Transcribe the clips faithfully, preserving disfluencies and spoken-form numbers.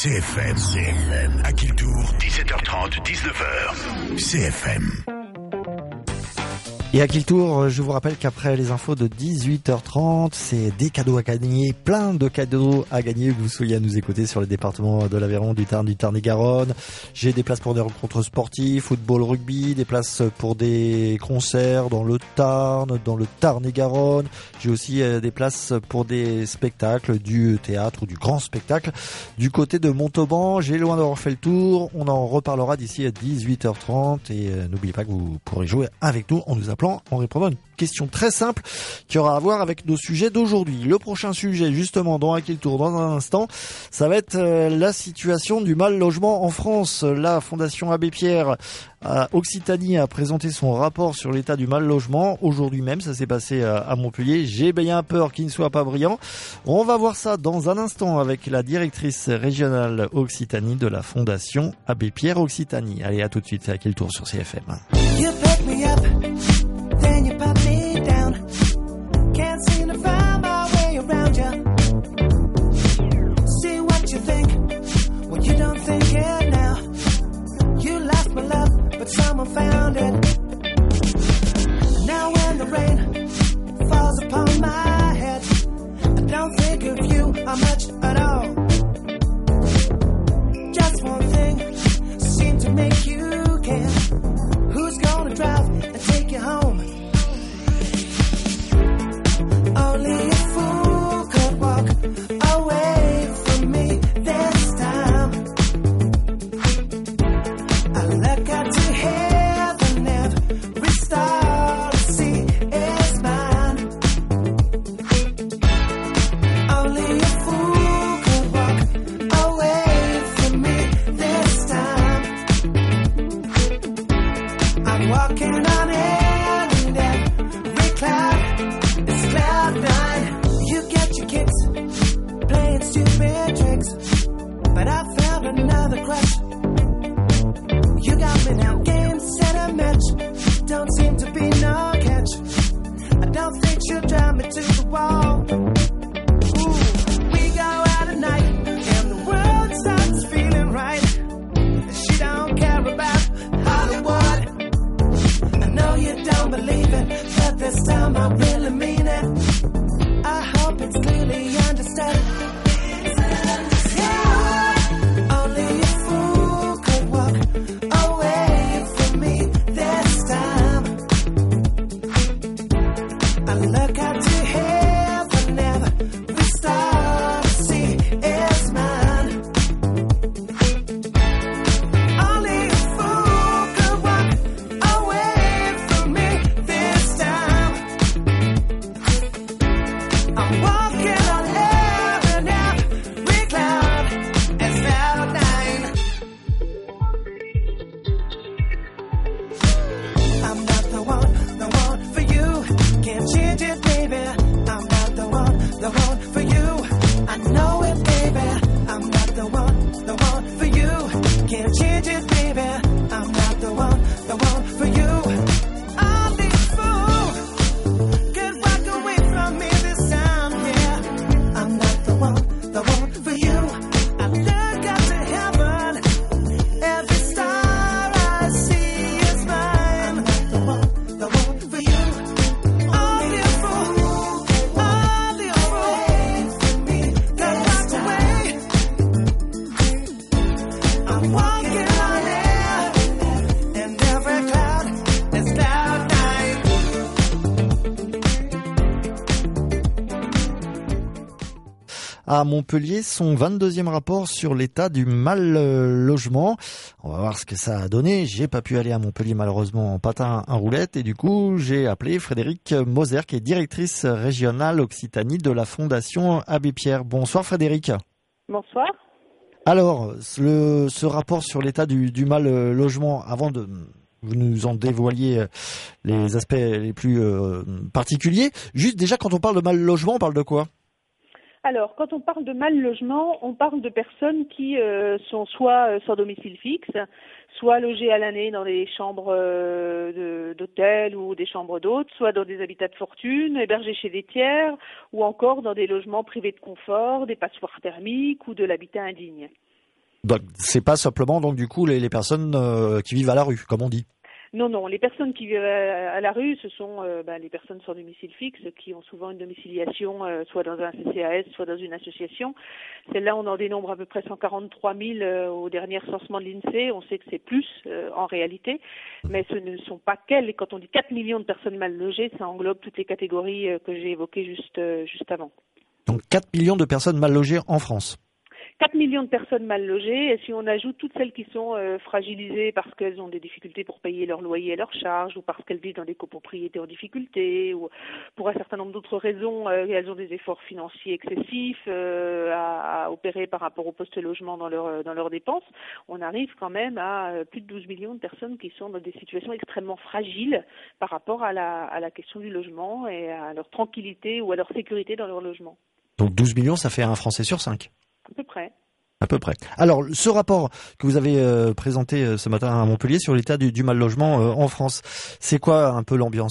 C F M, C F M, à Kiltour, dix-sept heures trente, dix-neuf heures, C F M. Et à Kiltour, je vous rappelle qu'après les infos de dix-huit heures trente, c'est des cadeaux à gagner, plein de cadeaux à gagner, que vous soyez à nous écouter sur les départements de l'Aveyron, du Tarn, du Tarn-et-Garonne. J'ai des places pour des rencontres sportives, football, rugby, des places pour des concerts dans le Tarn, dans le Tarn-et-Garonne. J'ai aussi des places pour des spectacles, du théâtre ou du grand spectacle. Du côté de Montauban, j'ai loin d'avoir fait le tour. On en reparlera d'ici à dix-huit heures trente et n'oubliez pas que vous pourrez jouer avec nous en nous appelant en répondant à une question très simple qui aura à voir avec nos sujets d'aujourd'hui. Le prochain sujet, justement, dans Kiltour, dans un instant, ça va être la situation du mal logement en France. La Fondation Abbé Pierre à Occitanie a présenté son rapport sur l'état du mal logement. Aujourd'hui même, ça s'est passé à Montpellier. J'ai bien peur qu'il ne soit pas brillant. On va voir ça dans un instant avec la directrice régionale Occitanie de la Fondation Abbé Pierre Occitanie. Allez, à tout de suite à Kiltour sur C F M. You pick me up, then you pop me down. Can't seem to find my way around you. See what you think when you don't think it now. You lost my love, but someone found it. Now when the rain falls upon my head, I don't think of you how much at all. Just one thing seemed to make you care. Who's gonna drive and take you home? Only a fool could walk away from me this time. I look up to heaven, every star I see is mine. Only a fool could walk away from me this time. I'm walking on air and every cloud is cloud nine. You get your kicks playing stupid tricks, but I found another crush. You got me now, game, set, a match. Don't seem to be no catch. I don't think she'll drive me to the wall. Ooh, we go out at night and the world starts feeling right. She don't care about Hollywood. I know you don't believe it, but this time I really mean it. I hope it's clearly understood. Yeah. Only a fool could walk away from me this time. I look up to heaven, every star I see is mine. Only a fool could walk away from me this time. I'm walking on air and every cloud is cloud nine. I'm not the one, the one for you. Can't change it, baby. I'm not the one, the one for you. I know it, baby. I'm not the one, the one for you. Can't change it, baby. I'm not the one, the one for you. Only a fool could walk away from me this time, yeah. I'm not the one, the one for you. I look up to heaven, every star I see is mine. I'm not the one, the one for you. Only a fool, only a fool could walk away. I'm walking on air, and every cloud is cloud nine. À Montpellier, son vingt-deuxième rapport sur l'état du mal euh, logement. On va voir ce que ça a donné. J'ai pas pu aller à Montpellier malheureusement en patin à roulette et du coup j'ai appelé Frédéric Moser qui est directrice régionale Occitanie de la Fondation Abbé Pierre. Bonsoir Frédéric. Bonsoir. Alors, le, ce rapport sur l'état du, du mal euh, logement, avant de vous nous en dévoiliez euh, les aspects les plus euh, particuliers, juste déjà quand on parle de mal logement, on parle de quoi ? Alors, quand on parle de mal logement, on parle de personnes qui euh, sont soit euh, sans domicile fixe, soit logées à l'année dans des chambres euh, de, d'hôtel ou des chambres d'hôtes, soit dans des habitats de fortune, hébergés chez des tiers, ou encore dans des logements privés de confort, des passoires thermiques ou de l'habitat indigne. Donc c'est pas simplement donc du coup les, les personnes euh, qui vivent à la rue, comme on dit. Non, non, les personnes qui vivent à, à la rue, ce sont euh, ben, les personnes sans domicile fixe qui ont souvent une domiciliation euh, soit dans un C C A S, soit dans une association. Celles-là, on en dénombre à peu près cent quarante-trois mille euh, au dernier recensement de l'INSEE. On sait que c'est plus euh, en réalité, mais ce ne sont pas qu'elles. Et quand on dit quatre millions de personnes mal logées, ça englobe toutes les catégories euh, que j'ai évoquées juste, euh, juste avant. Donc quatre millions de personnes mal logées en France. quatre millions de personnes mal logées, et si on ajoute toutes celles qui sont euh, fragilisées parce qu'elles ont des difficultés pour payer leur loyer et leurs charges, ou parce qu'elles vivent dans des copropriétés en difficulté, ou pour un certain nombre d'autres raisons, euh, elles ont des efforts financiers excessifs euh, à, à opérer par rapport au poste-logement dans, leur, dans leurs dépenses, on arrive quand même à euh, plus de douze millions de personnes qui sont dans des situations extrêmement fragiles par rapport à la, à la question du logement et à leur tranquillité ou à leur sécurité dans leur logement. Donc douze millions, ça fait un Français sur cinq. À peu près. À peu près. Alors, ce rapport que vous avez euh, présenté euh, ce matin à Montpellier sur l'état du, du mal logement euh, en France, c'est quoi un peu l'ambiance ?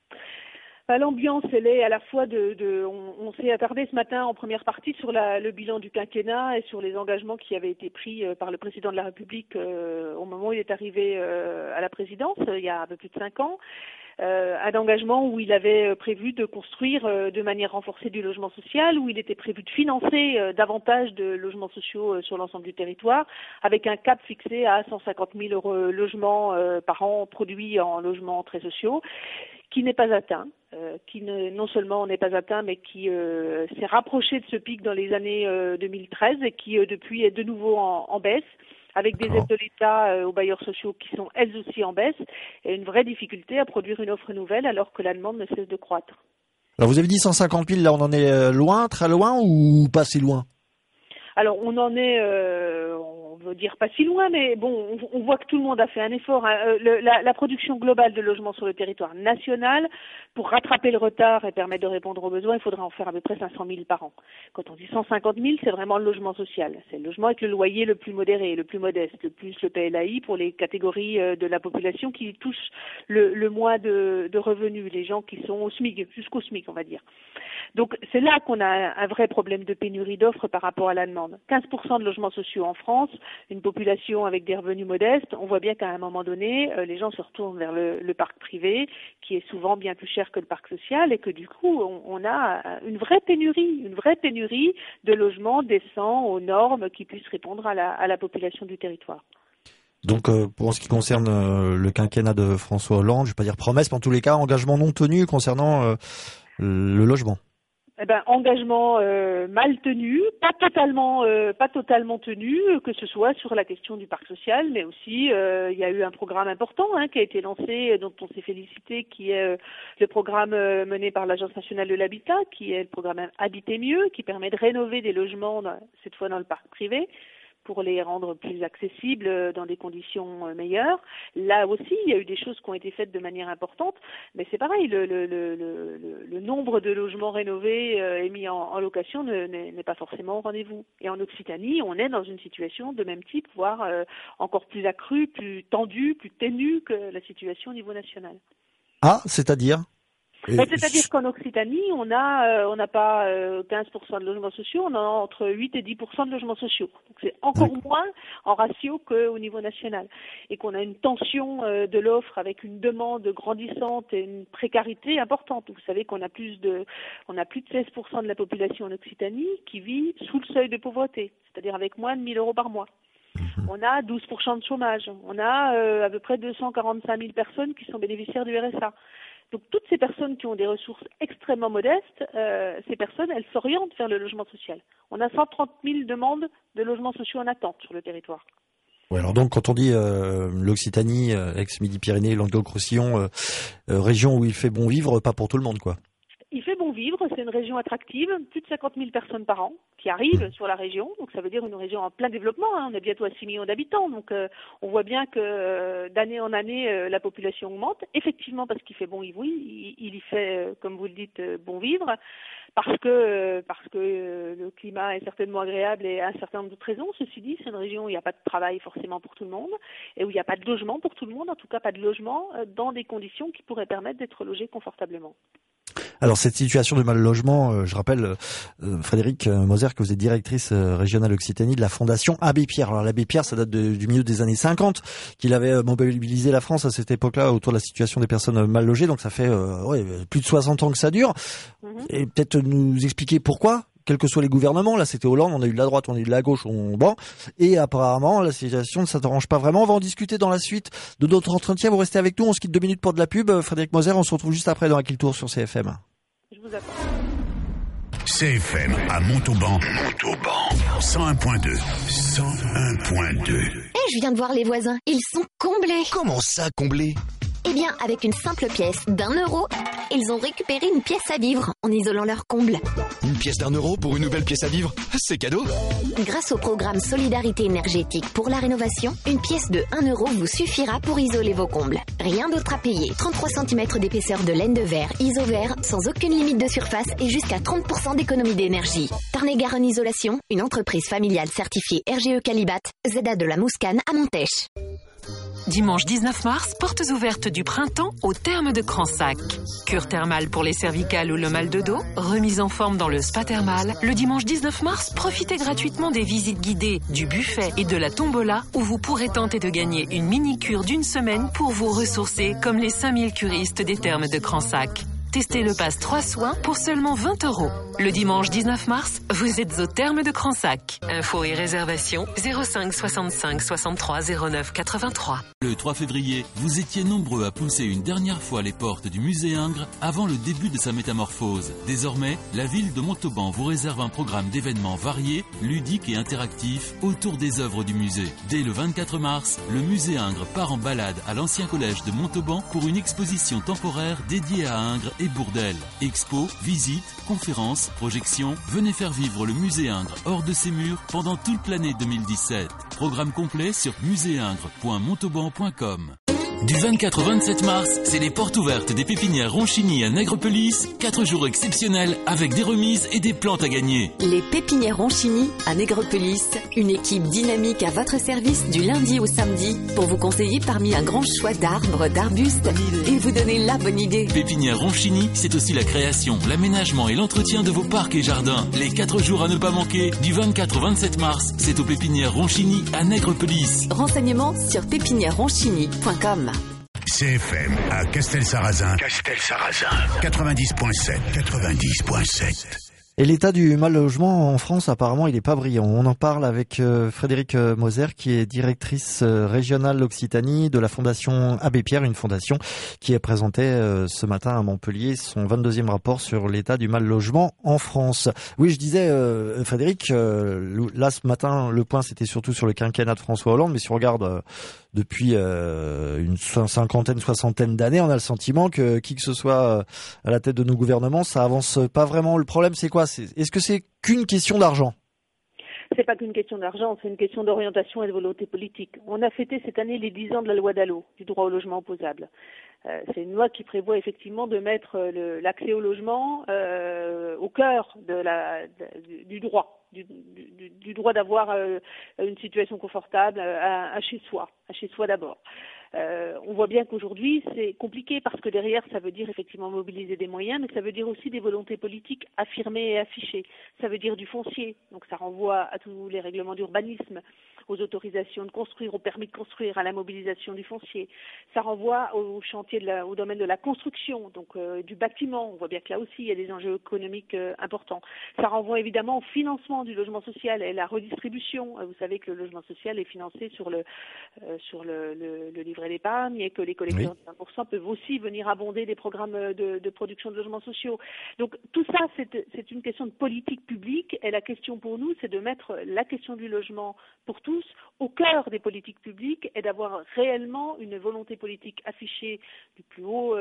Bah, l'ambiance, elle est à la fois de, de on, on s'est attardé ce matin en première partie sur la, le bilan du quinquennat et sur les engagements qui avaient été pris euh, par le président de la République euh, au moment où il est arrivé euh, à la présidence, euh, il y a un peu plus de cinq ans. Euh, un engagement où il avait prévu de construire euh, de manière renforcée du logement social, où il était prévu de financer euh, davantage de logements sociaux euh, sur l'ensemble du territoire, avec un cap fixé à cent cinquante mille euros logements euh, par an produits en logements très sociaux, qui n'est pas atteint, euh, qui ne, non seulement n'est pas atteint, mais qui euh, s'est rapproché de ce pic dans les années euh, deux mille treize et qui euh, depuis est de nouveau en, en baisse, avec des aides de l'État euh, aux bailleurs sociaux qui sont elles aussi en baisse, et une vraie difficulté à produire une offre nouvelle alors que la demande ne cesse de croître. Alors vous avez dit cent cinquante mille, là on en est loin, très loin ou pas si loin ? Alors on en est, euh, on veut dire pas si loin, mais bon, on, on voit que tout le monde a fait un effort. Hein. Euh, le, la, la production globale de logements sur le territoire national, pour rattraper le retard et permettre de répondre aux besoins, il faudra en faire à peu près cinq cent mille par an. Quand on dit cent cinquante mille, c'est vraiment le logement social. C'est le logement avec le loyer le plus modéré, le plus modeste, le plus le P L A I pour les catégories de la population qui touchent le, le moins de, de revenus, les gens qui sont au SMIC, jusqu'au SMIC, on va dire. Donc c'est là qu'on a un vrai problème de pénurie d'offres par rapport à la demande. quinze pour cent de logements sociaux en France, une population avec des revenus modestes, on voit bien qu'à un moment donné, euh, les gens se retournent vers le, le parc privé, qui est souvent bien plus cher que le parc social, et que du coup, on, on a une vraie pénurie, une vraie pénurie de logements décents, aux normes, qui puissent répondre à la, à la population du territoire. Donc euh, pour ce qui concerne euh, le quinquennat de François Hollande, je ne vais pas dire promesse, mais en tous les cas, engagement non tenu concernant euh, le logement. Eh ben, engagement euh, mal tenu, pas totalement, euh, pas totalement tenu, que ce soit sur la question du parc social, mais aussi euh, il y a eu un programme important hein, qui a été lancé, dont on s'est félicité, qui est euh, le programme euh, mené par l'Agence nationale de l'habitat, qui est le programme Habiter mieux, qui permet de rénover des logements, dans, cette fois dans le parc privé, pour les rendre plus accessibles dans des conditions meilleures. Là aussi, il y a eu des choses qui ont été faites de manière importante, mais c'est pareil, le, le, le, le, le nombre de logements rénovés et mis en, en location ne, n'est, n'est pas forcément au rendez-vous. Et en Occitanie, on est dans une situation de même type, voire euh, encore plus accrue, plus tendue, plus ténue que la situation au niveau national. Ah, c'est-à-dire ? Ben, c'est-à-dire qu'en Occitanie, on a, euh, on n'a pas euh, quinze pour cent de logements sociaux, on a entre huit et dix pour cent de logements sociaux. Donc c'est encore D'accord. moins en ratio qu'au niveau national. Et qu'on a une tension euh, de l'offre avec une demande grandissante et une précarité importante. Vous savez qu'on a plus de, on a plus de seize pour cent de la population en Occitanie qui vit sous le seuil de pauvreté, c'est-à-dire avec moins de mille euros par mois. On a douze pour cent de chômage. On a euh, à peu près deux cent quarante-cinq mille personnes qui sont bénéficiaires du R S A. Donc toutes ces personnes qui ont des ressources extrêmement modestes, euh, ces personnes, elles s'orientent vers le logement social. On a cent trente mille demandes de logements sociaux en attente sur le territoire. Ouais, alors donc quand on dit euh, l'Occitanie, euh, ex-Midi-Pyrénées, Languedoc-Roussillon, euh, euh, région où il fait bon vivre, pas pour tout le monde quoi. Il fait bon vivre, c'est une région attractive, plus de cinquante mille personnes par an qui arrivent sur la région, donc ça veut dire une région en plein développement, hein. On est bientôt à six millions d'habitants, donc euh, on voit bien que euh, d'année en année euh, la population augmente, effectivement parce qu'il fait bon vivre, oui, il, il y fait, euh, comme vous le dites, euh, bon vivre, parce que, euh, parce que euh, le climat est certainement agréable et à un certain nombre d'autres raisons. Ceci dit, c'est une région où il n'y a pas de travail forcément pour tout le monde et où il n'y a pas de logement pour tout le monde, en tout cas pas de logement euh, dans des conditions qui pourraient permettre d'être logé confortablement. Alors cette situation de mal logement, euh, je rappelle euh, Frédéric Moser que vous êtes directrice euh, régionale Occitanie de la Fondation Abbé Pierre. Alors l'Abbé Pierre, ça date de, du milieu des années cinquante, qu'il avait mobilisé la France à cette époque-là autour de la situation des personnes mal logées. Donc ça fait euh, ouais, plus de soixante ans que ça dure. Mm-hmm. Et peut-être nous expliquer pourquoi, quels que soient les gouvernements. Là, c'était Hollande, on a eu de la droite, on a eu de la gauche, on bon. Et apparemment, la situation ne s'arrange pas vraiment. On va en discuter dans la suite de notre entretien. Vous restez avec nous. On se quitte deux minutes pour de la pub. Frédéric Moser, on se retrouve juste après dans Qui le Tour sur C F M. Je vous attends. C F M à Montauban. Montauban. cent un point deux. cent un point deux. Eh, je viens de voir les voisins. Ils sont comblés. Comment ça, comblés ? Eh bien, avec une simple pièce d'un euro, ils ont récupéré une pièce à vivre en isolant leur comble. Une pièce d'un euro pour une nouvelle pièce à vivre ? C'est cadeau ! Grâce au programme Solidarité énergétique pour la rénovation, une pièce de un euro vous suffira pour isoler vos combles. Rien d'autre à payer. trente-trois centimètres d'épaisseur de laine de verre, iso-vert, sans aucune limite de surface et jusqu'à trente pour cent d'économie d'énergie. Tarn-et-Garonne Isolation, une entreprise familiale certifiée R G E Calibat, Z A de la Mouscane à Montèche. Dimanche dix-neuf mars, portes ouvertes du printemps au terme de Cransac. Cure thermale pour les cervicales ou le mal de dos, remise en forme dans le spa thermal. Le dimanche dix-neuf mars, profitez gratuitement des visites guidées, du buffet et de la tombola où vous pourrez tenter de gagner une mini-cure d'une semaine pour vous ressourcer comme les cinq mille curistes des termes de Cransac. Testez le pass trois soins pour seulement vingt euros. Le dimanche dix-neuf mars, vous êtes au terme de Cransac. Infos et réservations zéro cinq soixante-cinq soixante-trois zéro neuf quatre-vingt-trois. Le trois février, vous étiez nombreux à pousser une dernière fois les portes du musée Ingres avant le début de sa métamorphose. Désormais, la ville de Montauban vous réserve un programme d'événements variés, ludiques et interactifs autour des œuvres du musée. Dès le vingt-quatre mars, le musée Ingres part en balade à l'ancien collège de Montauban pour une exposition temporaire dédiée à Ingres et Bourdelle. Expo, visites, conférences, projections, venez faire vivre le musée Ingres hors de ses murs pendant toute l'année deux mille dix-sept. Programme complet sur muséingres point montauban point com. Du vingt-quatre au vingt-sept mars, c'est les portes ouvertes des pépinières Ronchini à Nègrepelisse. Quatre jours exceptionnels avec des remises et des plantes à gagner. Les pépinières Ronchini à Nègrepelisse, une équipe dynamique à votre service du lundi au samedi pour vous conseiller parmi un grand choix d'arbres, d'arbustes et vous donner la bonne idée. Pépinières Ronchini, c'est aussi la création, l'aménagement et l'entretien de vos parcs et jardins. Les quatre jours à ne pas manquer, du vingt-quatre au vingt-sept mars, c'est aux pépinières Ronchini à Nègrepelisse. Renseignements sur pépinières ronchini point com. C F M à Castelsarrasin. Castelsarrasin. quatre-vingt-dix point sept. quatre-vingt-dix point sept. Et l'état du mal logement en France, apparemment, il est pas brillant. On en parle avec euh, Frédéric euh, Moser, qui est directrice euh, régionale Occitanie de la Fondation Abbé Pierre, une fondation qui a présenté euh, ce matin à Montpellier son vingt-deuxième rapport sur l'état du mal logement en France. Oui, je disais, euh, Frédéric, euh, là ce matin, le point c'était surtout sur le quinquennat de François Hollande, mais si on regarde euh, depuis euh, une cinquantaine, soixantaine d'années, on a le sentiment que qui que ce soit à la tête de nos gouvernements, ça avance pas vraiment. Le problème, c'est quoi ? C'est, est-ce que c'est qu'une question d'argent ? C'est pas qu'une question d'argent, c'est une question d'orientation et de volonté politique. On a fêté cette année les dix ans de la loi Dallot, du droit au logement opposable. Euh, c'est une loi qui prévoit effectivement de mettre le, l'accès au logement euh, au cœur de la, de, du droit, du, du, du droit d'avoir euh, une situation confortable à, à chez soi, à chez soi d'abord. Euh, on voit bien qu'aujourd'hui c'est compliqué parce que derrière ça veut dire effectivement mobiliser des moyens, mais ça veut dire aussi des volontés politiques affirmées et affichées. Ça veut dire du foncier, donc ça renvoie à tous les règlements d'urbanisme, aux autorisations de construire, au permis de construire, à la mobilisation du foncier. Ça renvoie au chantier, de la, au domaine de la construction, donc euh, du bâtiment. On voit bien que là aussi il y a des enjeux économiques euh, importants. Ça renvoie évidemment au financement du logement social et la redistribution. Vous savez que le logement social est financé sur le euh, sur le, le, le livret d'épargne et que les collecteurs oui. de vingt pour cent peuvent aussi venir abonder des programmes de, de production de logements sociaux. Donc tout ça, c'est, c'est une question de politique publique et la question pour nous, c'est de mettre la question du logement pour tous au cœur des politiques publiques et d'avoir réellement une volonté politique affichée du plus haut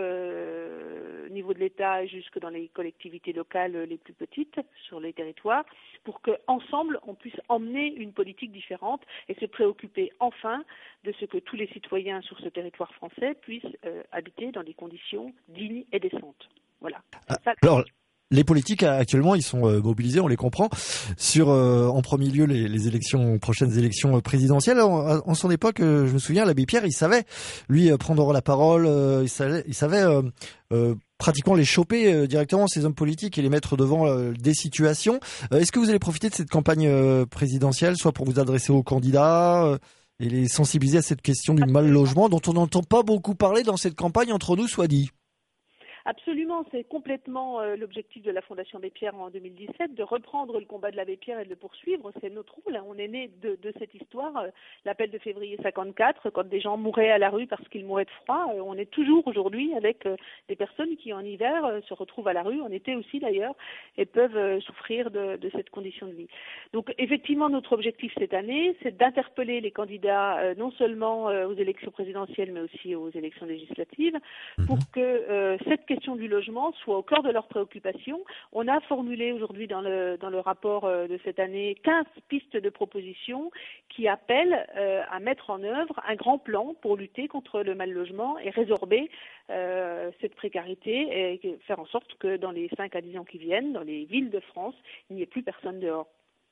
euh, niveau de l'État jusque dans les collectivités locales les plus petites sur les territoires pour qu'ensemble on puisse emmener une politique différente et se préoccuper enfin de ce que tous les citoyens sur ce territoire français puissent euh, habiter dans des conditions dignes et décentes. Voilà. Ah, alors, Les politiques actuellement, ils sont euh, mobilisés, on les comprend, sur euh, en premier lieu les, les élections, prochaines élections présidentielles. En, en son époque, euh, je me souviens, l'abbé Pierre, il savait, lui, euh, prendre la parole, euh, il savait, il savait euh, euh, pratiquement les choper euh, directement, ces hommes politiques, et les mettre devant euh, des situations. Euh, est-ce que vous allez profiter de cette campagne euh, présidentielle, soit pour vous adresser aux candidats euh, et les sensibiliser à cette question du mal logement, dont on n'entend pas beaucoup parler dans cette campagne, entre nous, soit dit? Absolument, c'est complètement euh, l'objectif de la Fondation Abbé Pierre en deux mille dix-sept, de reprendre le combat de l'Abbé Pierre et de le poursuivre. C'est notre rôle, hein. On est né de, de cette histoire, euh, l'appel de février cinquante-quatre, quand des gens mouraient à la rue parce qu'ils mouraient de froid. Euh, on est toujours aujourd'hui avec euh, des personnes qui en hiver euh, se retrouvent à la rue, en été aussi d'ailleurs, et peuvent euh, souffrir de, de cette condition de vie. Donc effectivement, notre objectif cette année, c'est d'interpeller les candidats euh, non seulement euh, aux élections présidentielles, mais aussi aux élections législatives, pour que euh, cette question du logement soit au cœur de leurs préoccupations. On a formulé aujourd'hui dans le, dans le rapport euh, de cette année quinze pistes de propositions qui appellent euh, à mettre en œuvre un grand plan pour lutter contre le mal logement et résorber euh, cette précarité et faire en sorte que dans les cinq à dix ans qui viennent, dans les villes de France, il n'y ait plus personne dehors.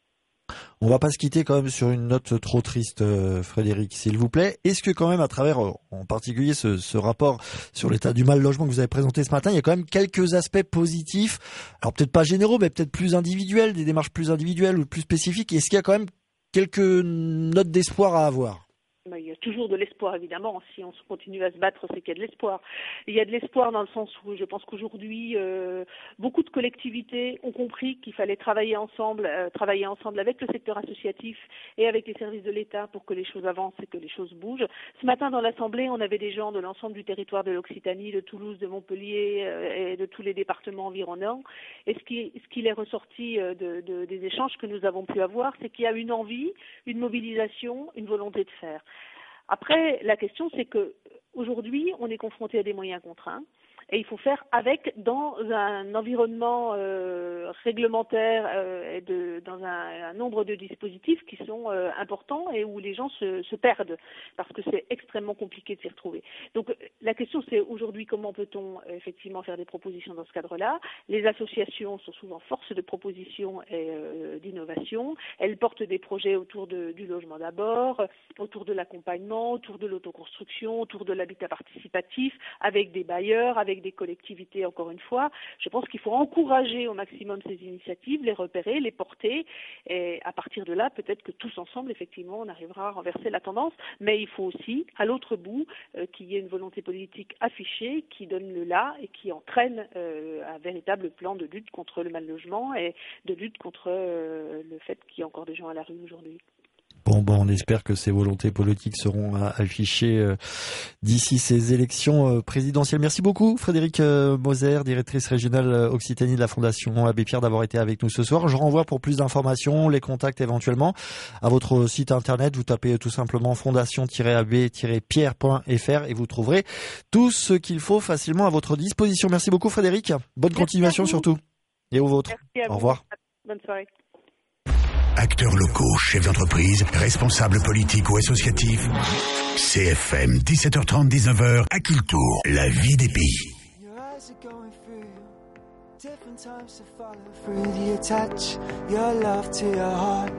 On va pas se quitter quand même sur une note trop triste, euh, Frédéric, s'il vous plaît. Est-ce que quand même, à travers, euh, en particulier, ce, ce rapport sur l'état du mal logement que vous avez présenté ce matin, il y a quand même quelques aspects positifs, alors peut-être pas généraux, mais peut-être plus individuels, des démarches plus individuelles ou plus spécifiques. Est-ce qu'il y a quand même quelques notes d'espoir à avoir? Il y a toujours de l'espoir, évidemment. Si on continue à se battre, c'est qu'il y a de l'espoir. Il y a de l'espoir dans le sens où je pense qu'aujourd'hui, euh, beaucoup de collectivités ont compris qu'il fallait travailler ensemble, euh, travailler ensemble avec le secteur associatif et avec les services de l'État pour que les choses avancent et que les choses bougent. Ce matin, dans l'Assemblée, on avait des gens de l'ensemble du territoire de l'Occitanie, de Toulouse, de Montpellier euh, et de tous les départements environnants. Et ce qui, ce qui est ressorti euh, de, de, des échanges que nous avons pu avoir, c'est qu'il y a une envie, une mobilisation, une volonté de faire. Après, la question, c'est que aujourd'hui, on est confronté à des moyens contraints et il faut faire avec dans un environnement euh, réglementaire euh, et de, dans un, un nombre de dispositifs qui sont euh, importants et où les gens se, se perdent parce que c'est extrêmement compliqué de s'y retrouver. Donc la question, c'est aujourd'hui comment peut-on euh, effectivement faire des propositions dans ce cadre-là. Les associations sont souvent force de proposition et euh, d'innovation. Elles portent des projets autour de, du logement d'abord, autour de l'accompagnement, autour de l'autoconstruction, autour de l'habitat participatif, avec des bailleurs, avec des collectivités, encore une fois. Je pense qu'il faut encourager au maximum ces initiatives, les repérer, les porter, et à partir de là, peut-être que tous ensemble, effectivement, on arrivera à renverser la tendance, mais il faut aussi, à l'autre bout, euh, qu'il y ait une volonté politique affichée qui donne le là et qui entraîne euh, un véritable plan de lutte contre le mal logement et de lutte contre euh, le fait qu'il y a encore des gens à la rue aujourd'hui. Bon, bon, on espère que ces volontés politiques seront euh, affichées euh, d'ici ces élections euh, présidentielles. Merci beaucoup, Frédéric euh, Moser, directrice régionale euh, Occitanie de la Fondation Abbé Pierre, d'avoir été avec nous ce soir. Je renvoie pour plus d'informations, les contacts éventuellement, à votre site internet. Vous tapez tout simplement fondation tiret abbé tiret pierre point f r et vous trouverez tout ce qu'il faut facilement à votre disposition. Merci beaucoup, Frédéric. Bonne Merci continuation surtout. Et au vôtre. Au revoir. Bonne soirée. Acteurs locaux, chefs d'entreprise, responsables politiques ou associatifs. C F M, dix-sept heures trente, dix-neuf heures, à Kiltour, la vie des pays. Your eyes are going through different times to follow through the attach your love to your heart.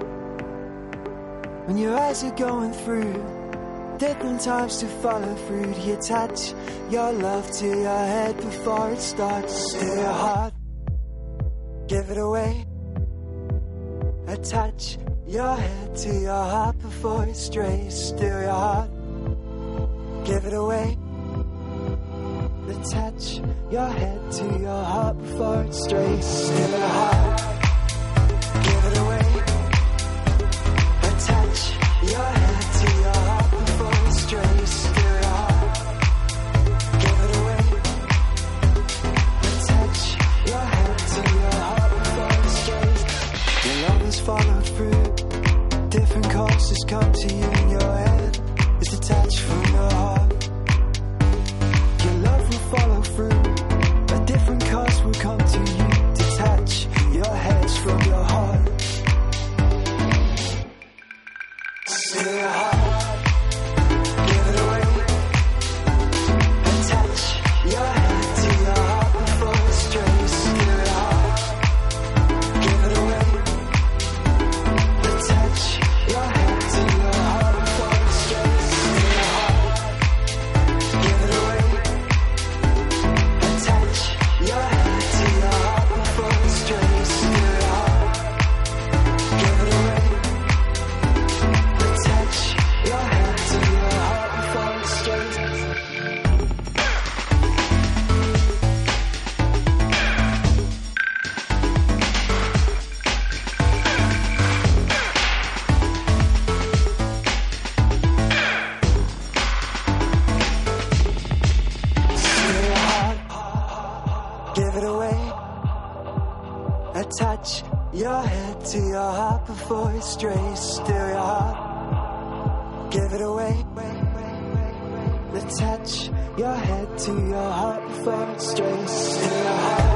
When your eyes are going through different times to follow through the attach your love to your head before it starts. To your heart, give it away. Attach your head to your heart before it strays. Still your heart, give it away. Attach your head to your heart before it strays. Still your heart, give it away. Attach your head to your heart before it strays. Still your heart, give it away. Attach your head to your heart before it strays. Your love has followed through different courses come to you in your head. It's detached from your heart. Your love will follow through. A different course will come to you. Detach your heads from your heart. Still your heart, give it away. Attach your head to your heart before it strays. Still your heart. to your heart before it strays. Still your heart, give it away. Attach your head to your heart before it strays. Still your heart.